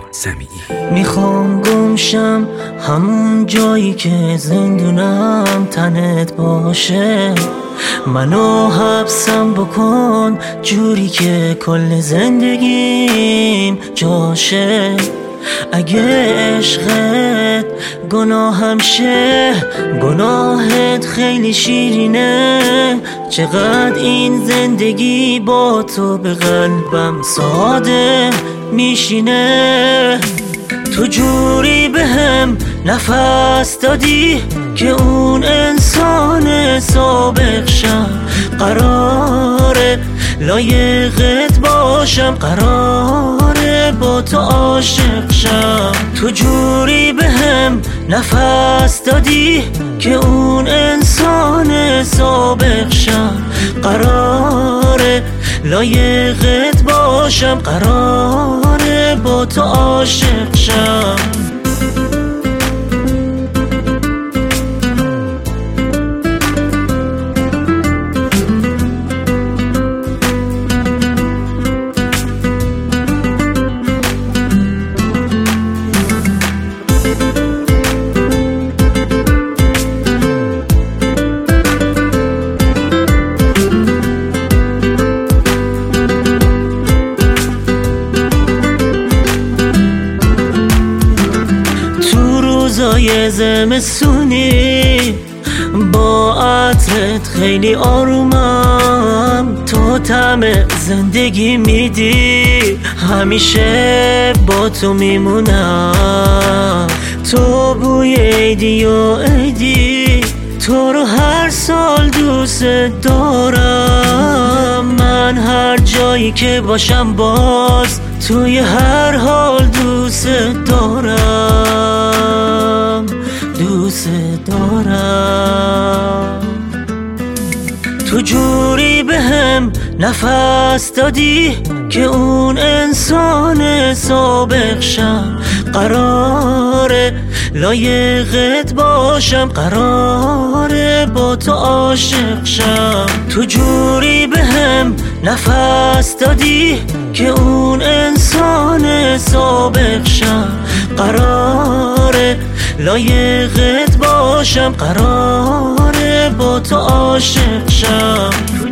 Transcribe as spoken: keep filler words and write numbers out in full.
سمیعی. میخوام گمشم همون جایی که زندونم تنت باشه، منو حبسم بکن جوری که کل زندگیم جاشه. اگه عشقت گناهم شه، گناهت خیلی شیرینه، چقدر این زندگی با تو به قلبم ساده میشینه. تو جوری بهم نفس دادی که اون انسان سابق شم، قراره لایقت باشم، قراره با تو عاشق شم. تو جوری بهم نفس دادی که اون انسان سابق شم، قراره لایقت باشم، قراره با تو عاشق شم. روزای زمستونی با عطرت خیلی آرومم، تو طعم زندگی میدی، همیشه با تو میمونم. تو بوی عیدی و عیدی، تو رو هر سال دوست دارم. من هر جایی که باشم باز توی هر حال دوست دارم، دوست دارم. تو جوری بهم نفس دادی که اون انسان سابق شم، قراره لایقت باشم، قراره با تو عاشق شم. تو جوری بهم نفس دادی که اون انسان سابق شم، قراره لایقت باشم، قراره با تو عاشق شم.